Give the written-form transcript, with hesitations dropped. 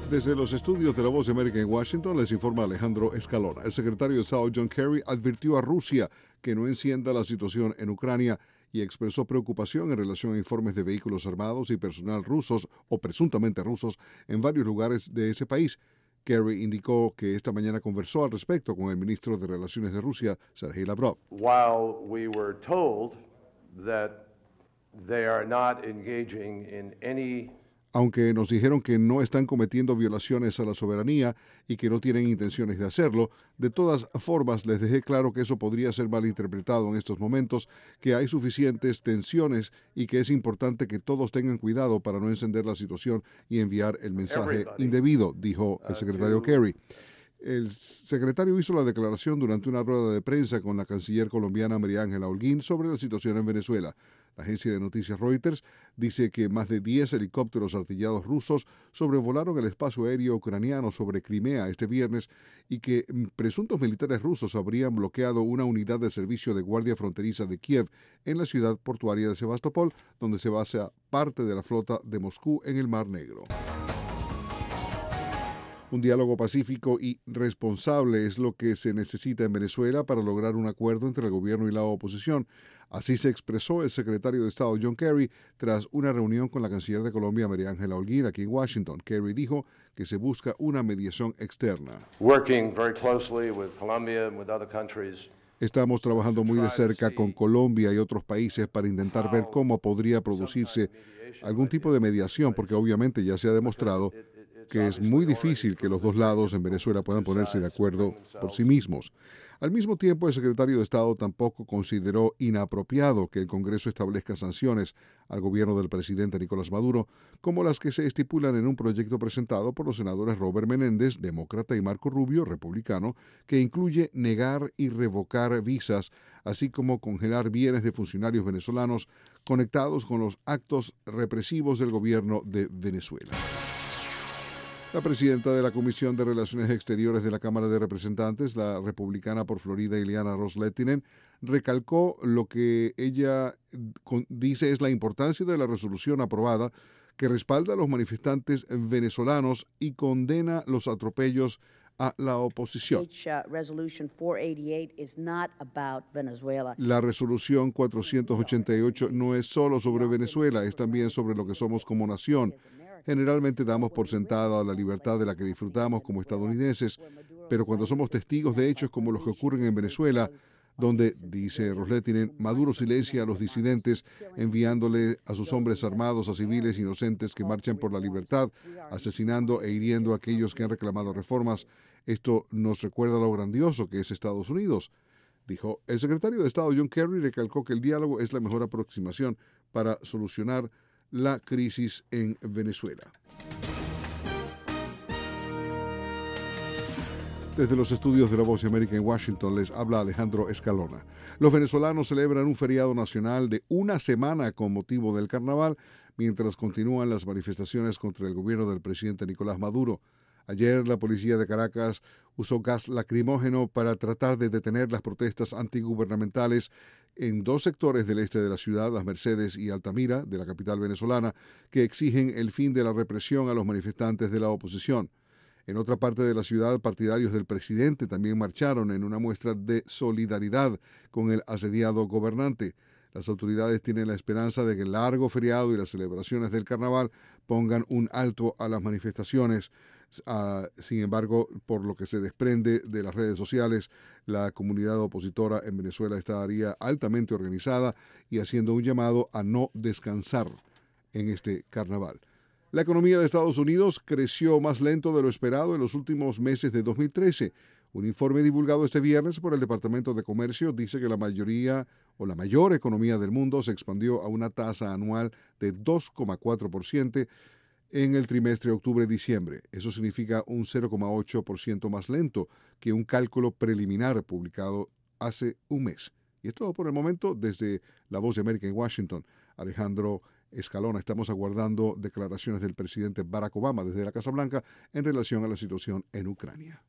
Desde los estudios de La Voz de América en Washington les informa Alejandro Escalona. El secretario de Estado John Kerry advirtió a Rusia que no encienda la situación en Ucrania y expresó preocupación en relación a informes de vehículos armados y personal rusos o presuntamente rusos en varios lugares de ese país. Kerry indicó que esta mañana conversó al respecto con el ministro de Relaciones de Rusia, Sergei Lavrov. While we were told that they are not engaging in any Aunque nos dijeron que no están cometiendo violaciones a la soberanía y que no tienen intenciones de hacerlo, de todas formas les dejé claro que eso podría ser malinterpretado en estos momentos, que hay suficientes tensiones y que es importante que todos tengan cuidado para no encender la situación y enviar el mensaje indebido, dijo el secretario Kerry. El secretario hizo la declaración durante una rueda de prensa con la canciller colombiana María Ángela Holguín sobre la situación en Venezuela. La agencia de noticias Reuters dice que más de 10 helicópteros artillados rusos sobrevolaron el espacio aéreo ucraniano sobre Crimea este viernes y que presuntos militares rusos habrían bloqueado una unidad de servicio de guardia fronteriza de Kiev en la ciudad portuaria de Sebastopol, donde se basa parte de la flota de Moscú en el Mar Negro. Un diálogo pacífico y responsable es lo que se necesita en Venezuela para lograr un acuerdo entre el gobierno y la oposición. Así se expresó el secretario de Estado John Kerry tras una reunión con la canciller de Colombia, María Ángela Holguín, aquí en Washington. Kerry dijo que se busca una mediación externa. Working very closely with Colombia and with other countries. Estamos trabajando muy de cerca con Colombia y otros países para intentar ver cómo podría producirse algún tipo de mediación, porque obviamente ya se ha demostrado que es muy difícil que los dos lados en Venezuela puedan ponerse de acuerdo por sí mismos. Al mismo tiempo, el secretario de Estado tampoco consideró inapropiado que el Congreso establezca sanciones al gobierno del presidente Nicolás Maduro, como las que se estipulan en un proyecto presentado por los senadores Robert Menéndez, demócrata, y Marco Rubio, republicano, que incluye negar y revocar visas, así como congelar bienes de funcionarios venezolanos conectados con los actos represivos del gobierno de Venezuela. La presidenta de la Comisión de Relaciones Exteriores de la Cámara de Representantes, la republicana por Florida, Ileana Ros-Lehtinen, recalcó lo que ella dice es la importancia de la resolución aprobada que respalda a los manifestantes venezolanos y condena los atropellos a la oposición. La resolución 488 no es solo sobre Venezuela, es también sobre lo que somos como nación. Generalmente damos por sentada la libertad de la que disfrutamos como estadounidenses, pero cuando somos testigos de hechos como los que ocurren en Venezuela, donde, dice Ros-Lehtinen, Maduro silencia a los disidentes enviándole a sus hombres armados a civiles inocentes que marchan por la libertad, asesinando e hiriendo a aquellos que han reclamado reformas, esto nos recuerda lo grandioso que es Estados Unidos, dijo. El secretario de Estado John Kerry recalcó que el diálogo es la mejor aproximación para solucionar la crisis en Venezuela. Desde los estudios de La Voz de América en Washington les habla Alejandro Escalona. Los venezolanos celebran un feriado nacional de una semana con motivo del carnaval, mientras continúan las manifestaciones contra el gobierno del presidente Nicolás Maduro. Ayer la policía de Caracas usó gas lacrimógeno para tratar de detener las protestas antigubernamentales en dos sectores del este de la ciudad, Las Mercedes y Altamira, de la capital venezolana, que exigen el fin de la represión a los manifestantes de la oposición. En otra parte de la ciudad, partidarios del presidente también marcharon en una muestra de solidaridad con el asediado gobernante. Las autoridades tienen la esperanza de que el largo feriado y las celebraciones del carnaval pongan un alto a las manifestaciones. Sin embargo, por lo que se desprende de las redes sociales, la comunidad opositora en Venezuela estaría altamente organizada y haciendo un llamado a no descansar en este carnaval. La economía de Estados Unidos creció más lento de lo esperado en los últimos meses de 2013. Un informe divulgado este viernes por el Departamento de Comercio dice que la mayor economía del mundo se expandió a una tasa anual de 2,4% en el trimestre octubre-diciembre. Eso significa un 0,8% más lento que un cálculo preliminar publicado hace un mes. Y es todo por el momento desde La Voz de América en Washington. Alejandro Escalona, estamos aguardando declaraciones del presidente Barack Obama desde la Casa Blanca en relación a la situación en Ucrania.